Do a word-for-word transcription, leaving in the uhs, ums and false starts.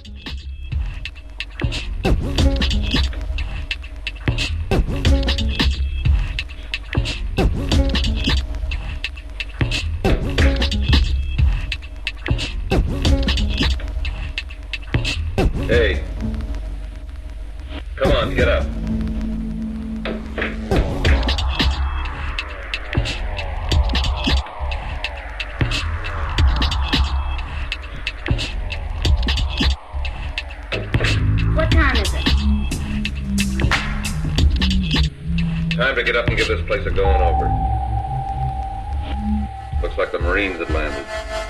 Hey. Come on, get up. What time is it? Time to get up and give this place a going over. Looks like the Marines had landed.